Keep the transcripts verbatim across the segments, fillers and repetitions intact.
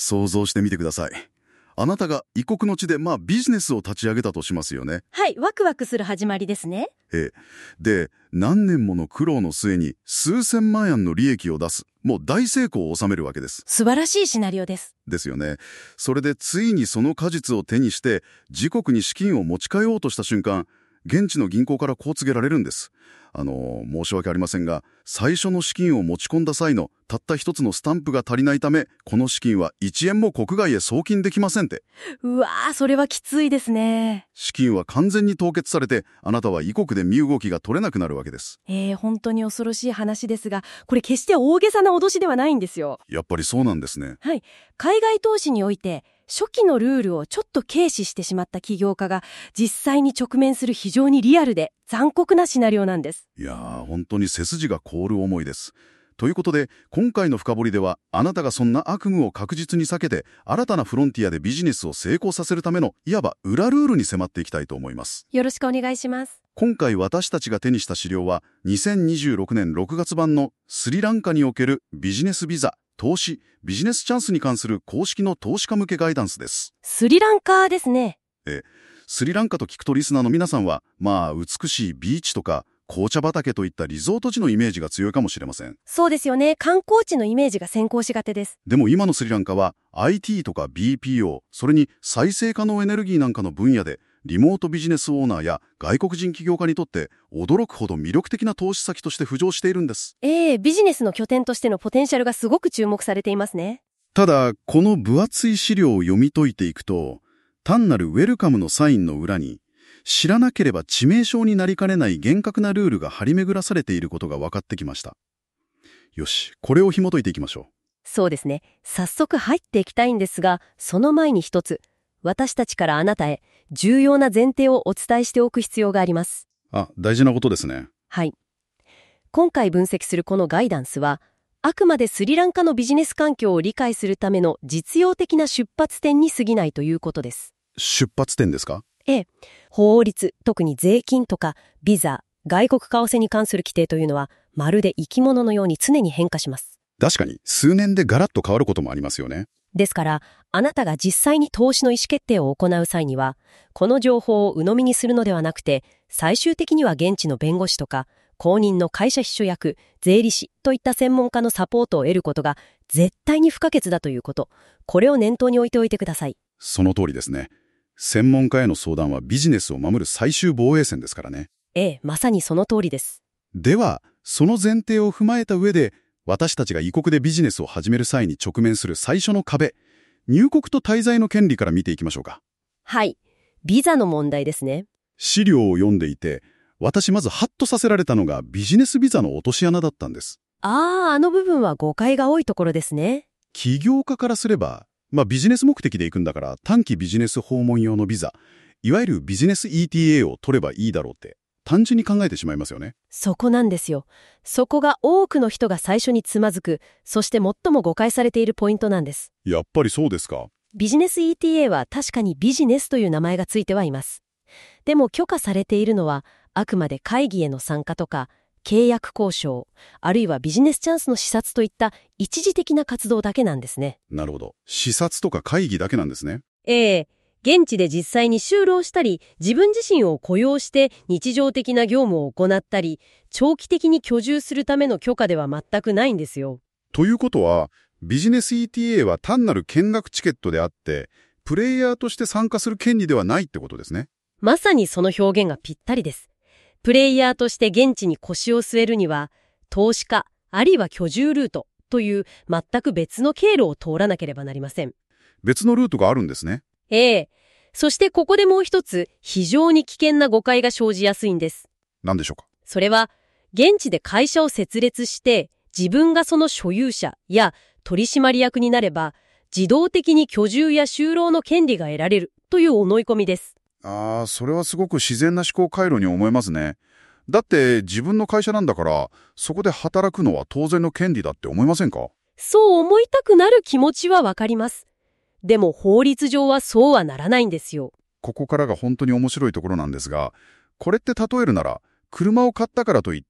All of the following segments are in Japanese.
想像してみてください。あなたが異国の地で、まあビジネスを立ち上げたとしますよね。 はい、ワクワクする始まりですね。 ええ。で、何年もの苦労の末に数千万円の利益を出す。もう大成功を収めるわけです。 素晴らしいシナリオです。 ですよね。それでついにその果実を手にして自国に資金を持ち帰ろうとした瞬間、現地の銀行からこう告げられるんです。あの申し訳ありませんが、最初の資金を持ち込んだ際のたった一つのスタンプが足りないため、この資金はいちえんも国外へ送金できませんって。 うわー、それはきついですね。 資金は完全に凍結されて、あなたは異国で身動きが取れなくなるわけです。 えー、本当に恐ろしい話ですが、これ決して大げさな脅しではないんですよ。 やっぱりそうなんですね。 はい。海外投資において、初期のルールをちょっと軽視してしまった起業家が実際に直面する非常にリアルで残酷なシナリオなんです。 いやー、本当に背筋が凍る思いです。ということで、今回の深掘りでは、あなたがそんな悪夢を確実に避けて、新たなフロンティアでビジネスを成功させるための、いわば裏ルールに迫っていきたいと思います。 よろしくお願いします。 今回私たちが手にした資料は、にせんにじゅうろくねんろくがつ版のスリランカにおけるビジネスビザ、投資、ビジネスチャンスに関する公式の投資家向けガイダンスです。 スリランカですね。 え、スリランカと聞くとリスナーの皆さんは、まあ、美しいビーチとか、紅茶畑といったリゾート地のイメージが強いかもしれません。 そうですよね。観光地のイメージが先行しがてです。 でも今のスリランカは アイティー とか ビーピーオー、それに再生可能エネルギーなんかの分野でリモートビジネスオーナーや外国人起業家にとって驚くほど魅力的な投資先として浮上しているんです。 ええ、ビジネスの拠点としてのポテンシャルがすごく注目されていますね。 ただ、この分厚い資料を読み解いていくと、単なるウェルカムのサインの裏に、知らなければ致命傷になりかねない厳格なルールが張り巡らされていることが分かってきました。よし、これを紐解いていきましょう。 そうですね。早速入っていきたいんですが、その前に一つ、私たちからあなたへ重要な前提をお伝えしておく必要があります。 あ、大事なことですね。 はい。今回分析するこのガイダンスは、あくまでスリランカのビジネス環境を理解するための実用的な出発点に過ぎないということです。 出発点ですか？ ええ。法律、特に税金とかビザ、外国為替に関する規定というのは、まるで生き物のように常に変化します。 確かに、数年でガラッと変わることもありますよね。 ですから、あなたが実際に投資の意思決定を行う際には、この情報を鵜呑みにするのではなくて、最終的には現地の弁護士とか、公認の会社秘書役、税理士といった専門家のサポートを得ることが絶対に不可欠だということ、これを念頭に置いておいてください。 その通りですね。専門家への相談はビジネスを守る最終防衛線ですからね。 ええ、まさにその通りです。 では、その前提を踏まえた上で、私たちが異国でビジネスを始める際に直面する最初の壁、入国と滞在の権利から見ていきましょうか。 はい。ビザの問題ですね。 資料を読んでいて、私まずハッとさせられたのがビジネスビザの落とし穴だったんです。 ああ、あの部分は誤解が多いところですね。 起業家からすれば、まあビジネス目的で行くんだから短期ビジネス訪問用のビザ、いわゆるビジネス イーティーエー を取ればいいだろうって単純に考えてしまいますよね。 そこなんですよ。そこが多くの人が最初につまずく、そして最も誤解されているポイントなんです。 やっぱりそうですか。 ビジネス イーティーエー は確かにビジネスという名前がついてはいます。でも許可されているのは、あくまで会議への参加とか、契約交渉、あるいはビジネスチャンスの視察といった一時的な活動だけなんですね。 なるほど。視察とか会議だけなんですね。 ええ。現地で実際に就労したり、自分自身を雇用して日常的な業務を行ったり、長期的に居住するための許可では全くないんですよ。 ということは、ビジネス イーティーエー は単なる見学チケットであって、プレイヤーとして参加する権利ではないってことですね。 まさにその表現がぴったりです。プレイヤーとして現地に腰を据えるには、投資家、あるいは居住ルートという全く別の経路を通らなければなりません。 別のルートがあるんですね。 ええ。そしてここでもう一つ、非常に危険な誤解が生じやすいんです。 何でしょうか。 それは、現地で会社を設立して、自分がその所有者や取締役になれば、自動的に居住や就労の権利が得られるという思い込みです。 ああ、それはすごく自然な思考回路に思えますね。だって自分の会社なんだから、そこで働くのは当然の権利だって思いませんか？ そう思いたくなる気持ちはわかります。でも法律上はそうはならないんですよ。 ここからが本当に面白いところなんですが、これって例えるなら、車を買ったからといって、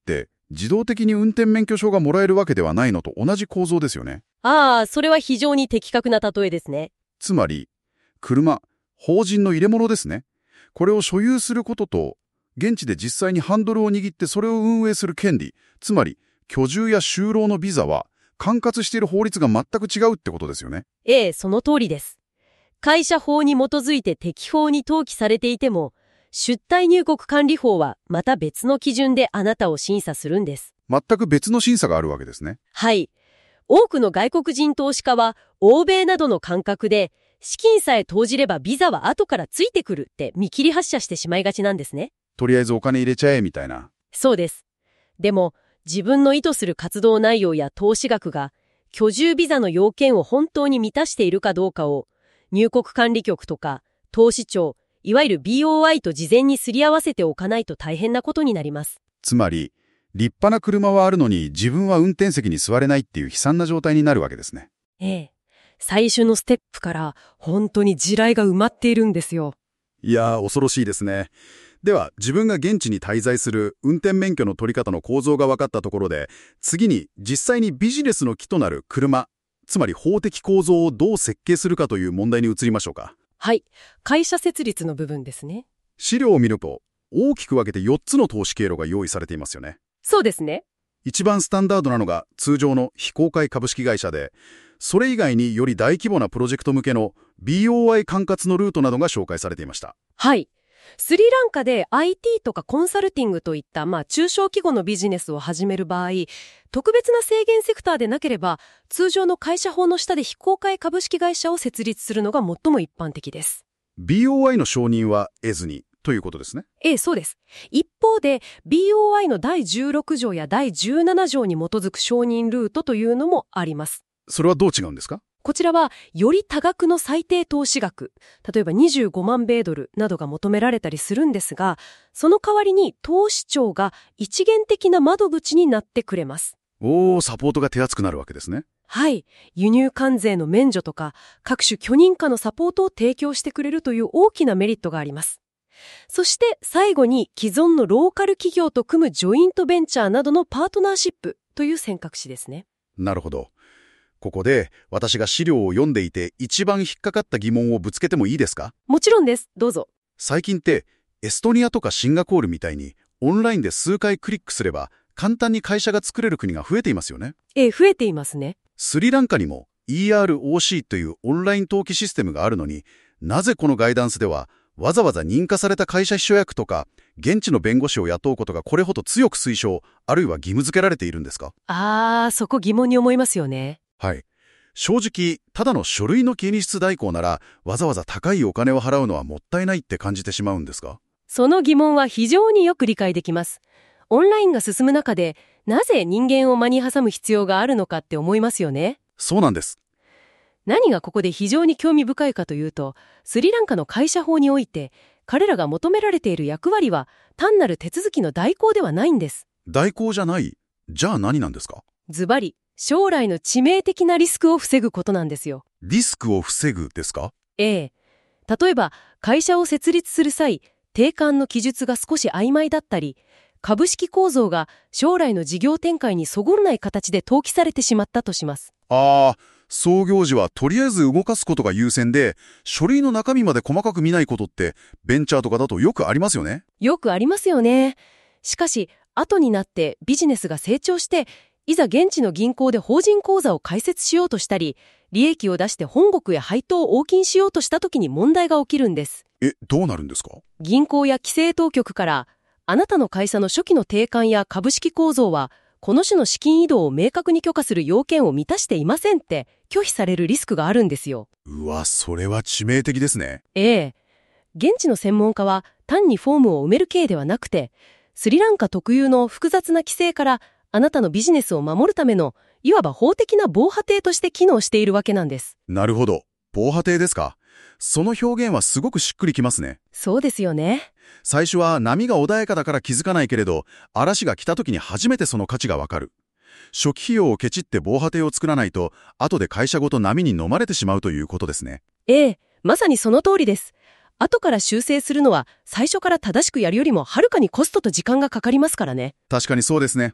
自動的に運転免許証がもらえるわけではないのと同じ構造ですよね。 ああ、それは非常に的確な例えですね。 つまり、車、法人の入れ物ですね。これを所有することと、現地で実際にハンドルを握ってそれを運営する権利、つまり居住や就労のビザは管轄している法律が全く違うってことですよね。 ええ、その通りです。会社法に基づいて適法に登記されていても、出退入国管理法はまた別の基準であなたを審査するんです。 全く別の審査があるわけですね。 はい。多くの外国人投資家は欧米などの感覚で、資金さえ投じればビザは後からついてくるって見切り発車してしまいがちなんですね。 とりあえずお金入れちゃえみたいな。 そうです。でも、自分の意図する活動内容や投資額が居住ビザの要件を本当に満たしているかどうかを入国管理局とか投資庁、いわゆる ビーオーアイ と事前にすり合わせておかないと大変なことになります。 つまり、立派な車はあるのに自分は運転席に座れないっていう悲惨な状態になるわけですね。 ええ。最初のステップから本当に地雷が埋まっているんですよ。 いやー、恐ろしいですね。では、自分が現地に滞在する運転免許の取り方の構造が分かったところで、次に実際にビジネスの基となる車、つまり法的構造をどう設計するかという問題に移りましょうか。 はい。会社設立の部分ですね。 資料を見ると、大きく分けてよっつの投資経路が用意されていますよね。 そうですね。 一番スタンダードなのが通常の非公開株式会社で、それ以外により大規模なプロジェクト向けの ビーオーアイ 管轄のルートなどが紹介されていました。 はい。スリランカで アイティー とかコンサルティングといった、まあ、中小規模のビジネスを始める場合、特別な制限セクターでなければ、通常の会社法の下で非公開株式会社を設立するのが最も一般的です。 ビーオーアイ の承認は得ずにということですね。 ええ、そうです。一方で ビーオーアイ のだいじゅうろく条やだいじゅうなな条に基づく承認ルートというのもあります。 それはどう違うんですか？ こちらはより多額の最低投資額、例えばにじゅうごまんべいドルなどが求められたりするんですが、その代わりに投資庁が一元的な窓口になってくれます。 おー、サポートが手厚くなるわけですね。 はい。輸入関税の免除とか、各種許認可のサポートを提供してくれるという大きなメリットがあります。そして最後に既存のローカル企業と組むジョイントベンチャーなどのパートナーシップという選択肢ですね。 なるほど。ここで私が資料を読んでいて一番引っかかった疑問をぶつけてもいいですか？ もちろんです。どうぞ。 最近ってエストニアとかシンガポールみたいにオンラインで数回クリックすれば簡単に会社が作れる国が増えていますよね。 ええ、増えていますね。 スリランカにも イーアールオーシー というオンライン登記システムがあるのに、なぜこのガイダンスではわざわざ認可された会社秘書役とか現地の弁護士を雇うことがこれほど強く推奨、あるいは義務付けられているんですか？ あー、そこ疑問に思いますよね。 はい。正直、ただの書類の検出代行なら、わざわざ高いお金を払うのはもったいないって感じてしまうんですか？ その疑問は非常によく理解できます。オンラインが進む中で、なぜ人間を間に挟む必要があるのかって思いますよね。 そうなんです。 何がここで非常に興味深いかというと、スリランカの会社法において、彼らが求められている役割は単なる手続きの代行ではないんです。 代行じゃない。じゃあ何なんですか？ ズバリ、将来の致命的なリスクを防ぐことなんですよ。 リスクを防ぐですか？ ええ。例えば、会社を設立する際、定款の記述が少し曖昧だったり、株式構造が将来の事業展開にそぐらない形で登記されてしまったとします。 ああ、創業時はとりあえず動かすことが優先で、書類の中身まで細かく見ないことって、ベンチャーとかだとよくありますよね。 よくありますよね。しかし、後になってビジネスが成長して、いざ現地の銀行で法人口座を開設しようとしたり、利益を出して本国へ配当を応金しようとした時に問題が起きるんです。 え、どうなるんですか？ 銀行や規制当局から、あなたの会社の初期の定款や株式構造は、この種の資金移動を明確に許可する要件を満たしていませんって拒否されるリスクがあるんですよ。 うわ、それは致命的ですね。 ええ。現地の専門家は単にフォームを埋める系ではなくて、スリランカ特有の複雑な規制からあなたのビジネスを守るための、いわば法的な防波堤として機能しているわけなんです。 なるほど。防波堤ですか。その表現はすごくしっくりきますね。 そうですよね。 最初は波が穏やかだから気づかないけれど、嵐が来た時に初めてその価値がわかる。初期費用をケチって防波堤を作らないと、後で会社ごと波に飲まれてしまうということですね。 ええ、まさにその通りです。後から修正するのは最初から正しくやるよりもはるかにコストと時間がかかりますからね。 確かにそうですね。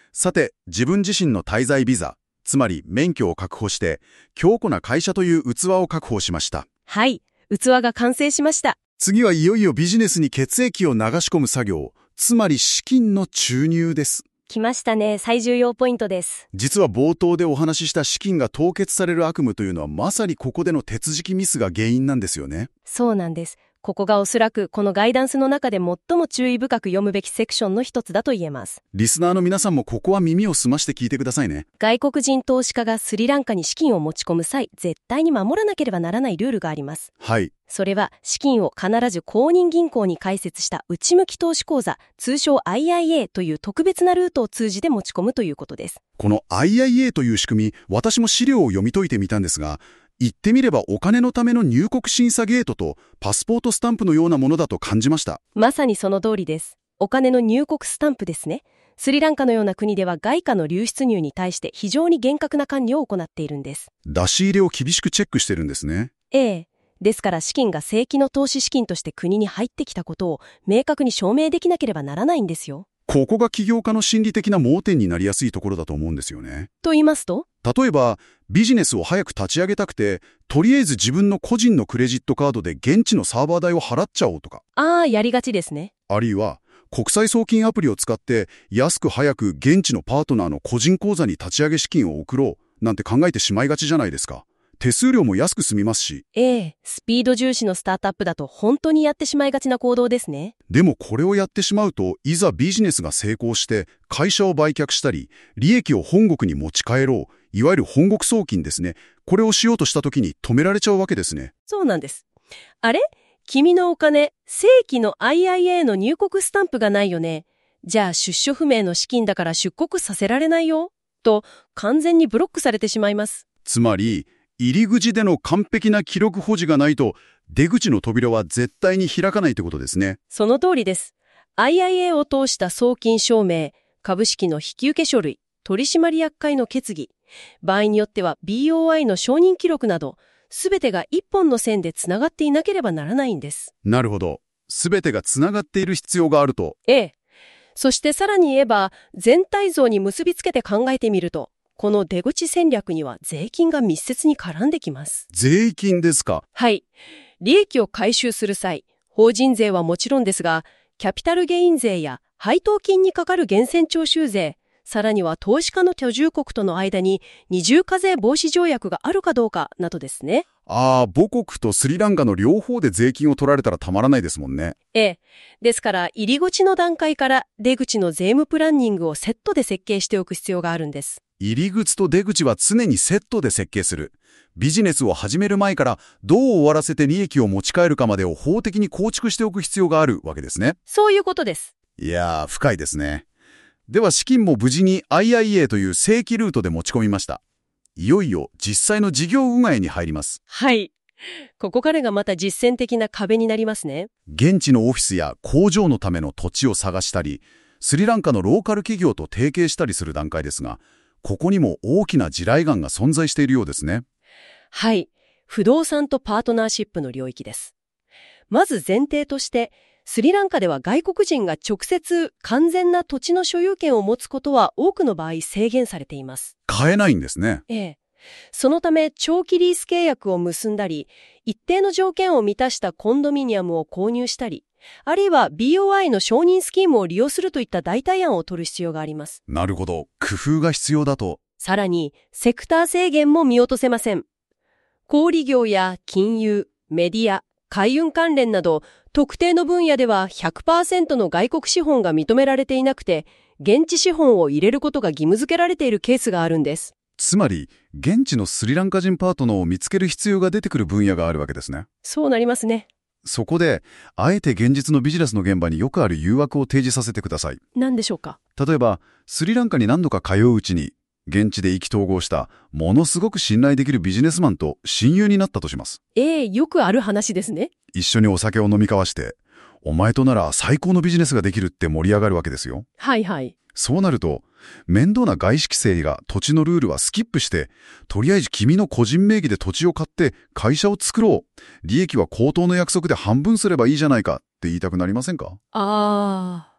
さて、自分自身の滞在ビザ、つまり免許を確保して、強固な会社という器を確保しました。 はい、器が完成しました。 次はいよいよビジネスに血液を流し込む作業、つまり資金の注入です。 来ましたね。最重要ポイントです。 実は冒頭でお話しした資金が凍結される悪夢というのはまさにここでの手続きミスが原因なんですよね。 そうなんです。ここがおそらくこのガイダンスの中で最も注意深く読むべきセクションの一つだと言えます。 リスナーの皆さんもここは耳を澄まして聞いてくださいね。 外国人投資家がスリランカに資金を持ち込む際、絶対に守らなければならないルールがあります。 はい。 それは資金を必ず公認銀行に開設した内向き投資口座、通称 アイアイエー という特別なルートを通じて持ち込むということです。 この アイアイエー という仕組み、私も資料を読み解いてみたんですが、言ってみればお金のための入国審査ゲートとパスポートスタンプのようなものだと感じました。 まさにその通りです。お金の入国スタンプですね。スリランカのような国では外貨の流出入に対して非常に厳格な管理を行っているんです。 出し入れを厳しくチェックしてるんですね。 ええ。ですから資金が正規の投資資金として国に入ってきたことを明確に証明できなければならないんですよ。 ここが起業家の心理的な盲点になりやすいところだと思うんですよね。 と言いますと？ 例えば、ビジネスを早く立ち上げたくて、とりあえず自分の個人のクレジットカードで現地のサーバー代を払っちゃおうとか。 ああ、やりがちですね。 あるいは、国際送金アプリを使って安く早く現地のパートナーの個人口座に立ち上げ資金を送ろうなんて考えてしまいがちじゃないですか。手数料も安く済みますし。 ええ、スピード重視のスタートアップだと本当にやってしまいがちな行動ですね。 でもこれをやってしまうと、いざビジネスが成功して会社を売却したり、利益を本国に持ち帰ろう、いわゆる本国送金ですね。これをしようとした時に止められちゃうわけですね。 そうなんです。あれ？君のお金、正規の アイアイエー の入国スタンプがないよね。じゃあ出所不明の資金だから出国させられないよ。と完全にブロックされてしまいます。 つまり、入り口での完璧な記録保持がないと、出口の扉は絶対に開かないってことですね。 その通りです。アイアイエー を通した送金証明、株式の引き受け書類、取締役会の決議、場合によっては ビーオーアイ の承認記録など、すべてが一本の線でつながっていなければならないんです。 なるほど。すべてがつながっている必要があると。 ええ。そしてさらに言えば、全体像に結びつけて考えてみると、この出口戦略には税金が密接に絡んできます。 税金ですか？ はい。利益を回収する際、法人税はもちろんですが、キャピタルゲイン税や配当金にかかる源泉徴収税、さらには投資家の居住国との間に二重課税防止条約があるかどうかなどですね。 ああ、母国とスリランカの両方で税金を取られたらたまらないですもんね。 ええ。ですから、入り口の段階から出口の税務プランニングをセットで設計しておく必要があるんです。 入り口と出口は常にセットで設計する。ビジネスを始める前からどう終わらせて利益を持ち帰るかまでを法的に構築しておく必要があるわけですね。 そういうことです。 いやー、深いですね。では資金も無事に アイアイエー という正規ルートで持ち込みました。いよいよ実際の事業運営に入ります。 はい。ここからがまた実践的な壁になりますね。 現地のオフィスや工場のための土地を探したり、スリランカのローカル企業と提携したりする段階ですが、ここにも大きな地雷原が存在しているようですね。 はい。不動産とパートナーシップの領域です。まず前提として、スリランカでは外国人が直接完全な土地の所有権を持つことは多くの場合制限されています。 買えないんですね。 ええ。そのため長期リース契約を結んだり、一定の条件を満たしたコンドミニアムを購入したり、あるいは ビーオーアイ の承認スキームを利用するといった代替案を取る必要があります。 なるほど。工夫が必要だと。 さらに、セクター制限も見落とせません。小売業や金融、メディア、海運関連など、特定の分野では ひゃくパーセント の外国資本が認められていなくて、現地資本を入れることが義務付けられているケースがあるんです。 つまり、現地のスリランカ人パートナーを見つける必要が出てくる分野があるわけですね。 そうなりますね。 そこで、あえて現実のビジネスの現場によくある誘惑を提示させてください。 何でしょうか？ 例えば、スリランカに何度か通ううちに、現地で意気投合した、ものすごく信頼できるビジネスマンと親友になったとします。 ええ、よくある話ですね。 一緒にお酒を飲み交わして、お前となら最高のビジネスができるって盛り上がるわけですよ。 はいはい。 そうなると、面倒な外資規制が土地のルールはスキップして、とりあえず君の個人名義で土地を買って会社を作ろう。利益は口頭の約束で半分すればいいじゃないかって言いたくなりませんか？ ああ。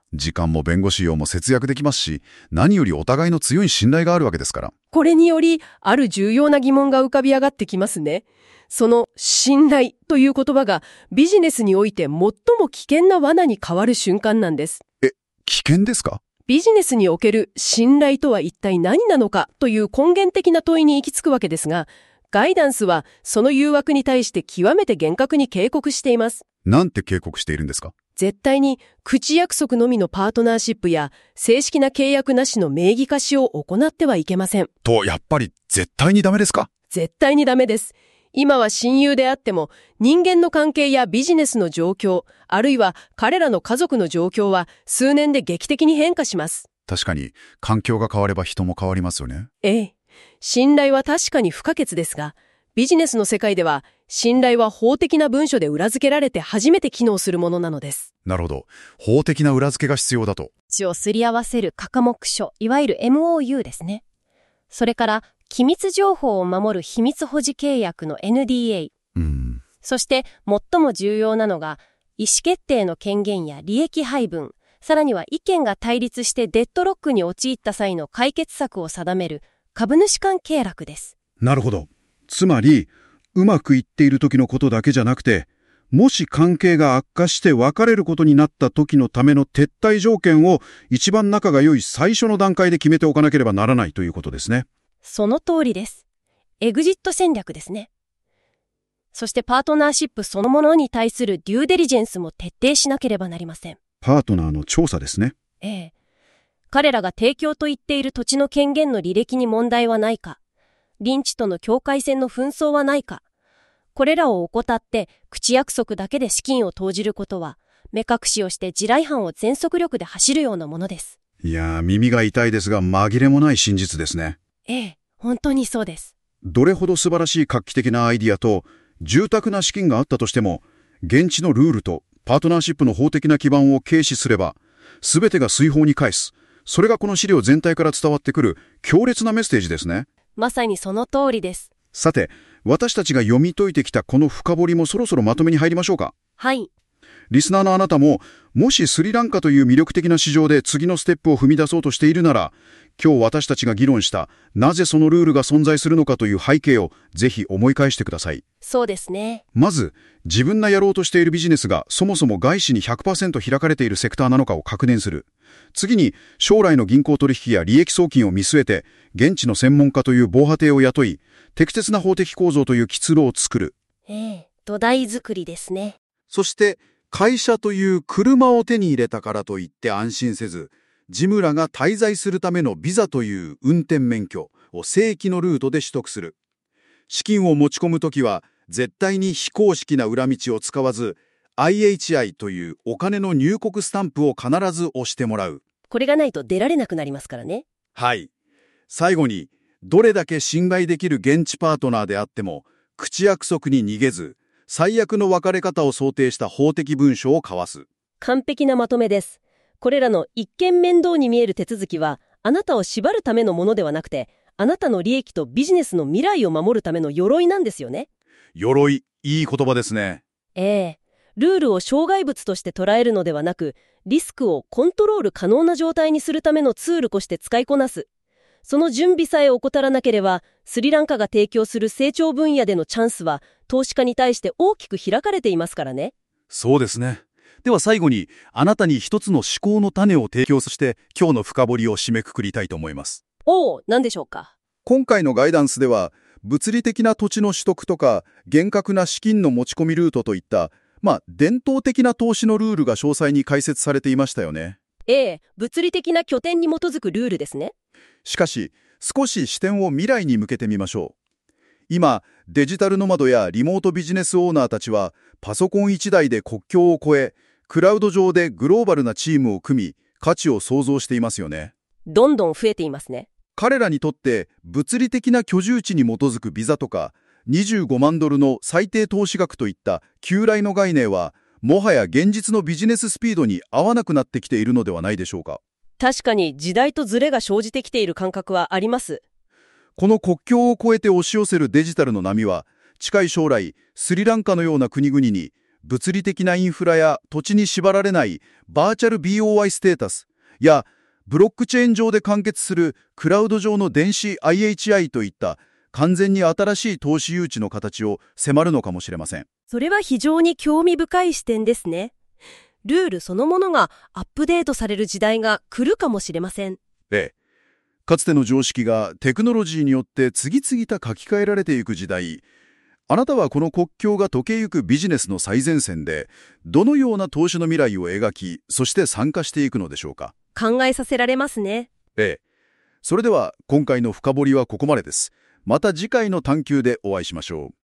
時間も弁護士費用も節約できますし、何よりお互いの強い信頼があるわけですから。 これにより、ある重要な疑問が浮かび上がってきますね。その信頼という言葉がビジネスにおいて最も危険な罠に変わる瞬間なんです。 え、危険ですか？ ビジネスにおける信頼とは一体何なのかという根源的な問いに行き着くわけですが、ガイダンスはその誘惑に対して極めて厳格に警告しています。 なんて警告しているんですか？ 絶対に口約束のみのパートナーシップや正式な契約なしの名義貸しを行ってはいけません。 と、やっぱり絶対にダメですか？ 絶対にダメです。今は親友であっても人間の関係やビジネスの状況、あるいは彼らの家族の状況は数年で劇的に変化します。 確かに環境が変われば人も変わりますよね。 ええ。信頼は確かに不可欠ですが、ビジネスの世界では信頼は法的な文書で裏付けられて初めて機能するものなのです。 なるほど。法的な裏付けが必要だと。 血をすり合わせる価目書、いわゆる エムオーユー ですね。それから機密情報を守る秘密保持契約の エヌディーエー。 うん。 そして最も重要なのが意思決定の権限や利益配分、さらには意見が対立してデッドロックに陥った際の解決策を定める株主間契約です。 なるほど。つまり、うまくいっている時のことだけじゃなくて、もし関係が悪化して別れることになった時のための撤退条件を一番仲が良い最初の段階で決めておかなければならないということですね。 その通りです。エグジット戦略ですね。そしてパートナーシップそのものに対するデューデリジェンスも徹底しなければなりません。 パートナーの調査ですね。 ええ。彼らが提供と言っている土地の権限の履歴に問題はないか、隣地との境界線の紛争はないか、これらを怠って口約束だけで資金を投じることは、目隠しをして地雷犯を全速力で走るようなものです。 いやー、耳が痛いですが紛れもない真実ですね。 ええ、本当にそうです。 どれほど素晴らしい画期的なアイディアと住宅な資金があったとしても、現地のルールとパートナーシップの法的な基盤を軽視すれば、すべてが水泡に返す。それがこの資料全体から伝わってくる強烈なメッセージですね。 まさにその通りです。 さて、私たちが読み解いてきたこの深掘りもそろそろまとめに入りましょうか。 はい。 リスナーのあなたも、もしスリランカという魅力的な市場で次のステップを踏み出そうとしているなら、今日私たちが議論したなぜそのルールが存在するのかという背景をぜひ思い返してください。 そうですね。 まず、自分がやろうとしているビジネスがそもそも外資に ひゃくパーセント 開かれているセクターなのかを確認する。次に、将来の銀行取引や利益送金を見据えて、現地の専門家という防波堤を雇い、適切な法的構造という基礎を作る。 ええ、土台作りですね。 そして、会社という車を手に入れたからといって安心せず、ジムラが滞在するためのビザという運転免許を正規のルートで取得する。資金を持ち込むときは、絶対に非公式な裏道を使わず、アイエイチアイ というお金の入国スタンプを必ず押してもらう。 これがないと出られなくなりますからね。 はい。最後に、どれだけ信頼できる現地パートナーであっても、口約束に逃げず、最悪の別れ方を想定した法的文書を交わす。 完璧なまとめです。これらの一見面倒に見える手続きは、あなたを縛るためのものではなくて、あなたの利益とビジネスの未来を守るための鎧なんですよね。 鎧、いい言葉ですね。 ええ。ルールを障害物として捉えるのではなく、リスクをコントロール可能な状態にするためのツールとして使いこなす。その準備さえ怠らなければ、スリランカが提供する成長分野でのチャンスは、投資家に対して大きく開かれていますからね。 そうですね。では最後に、あなたに一つの思考の種を提供して、今日の深掘りを締めくくりたいと思います。 おお、何でしょうか。 今回のガイダンスでは、物理的な土地の取得とか、厳格な資金の持ち込みルートといった、まあ、伝統的な投資のルールが詳細に解説されていましたよね。 ええ、物理的な拠点に基づくルールですね。 しかし、少し視点を未来に向けてみましょう。今、デジタルノマドやリモートビジネスオーナーたちは、パソコン一台で国境を越え、クラウド上でグローバルなチームを組み、価値を創造していますよね。 どんどん増えていますね。 彼らにとって物理的な居住地に基づくビザとかにじゅうごまんドルの最低投資額といった旧来の概念はもはや現実のビジネススピードに合わなくなってきているのではないでしょうか。 確かに時代とズレが生じてきている感覚はあります。 この国境を越えて押し寄せるデジタルの波は近い将来スリランカのような国々に物理的なインフラや土地に縛られないバーチャル ビーオーアイ ステータスやブロックチェーン上で完結するクラウド上の電子 アイエイチアイ といった完全に新しい投資誘致の形を迫るのかもしれません。 それは非常に興味深い視点ですね。ルールそのものがアップデートされる時代が来るかもしれません。 ええ。かつての常識がテクノロジーによって次々と書き換えられていく時代、あなたはこの国境が溶けゆくビジネスの最前線で、どのような投資の未来を描き、そして参加していくのでしょうか。 考えさせられますね。 ええ。それでは今回の深掘りはここまでです。また次回の探求でお会いしましょう。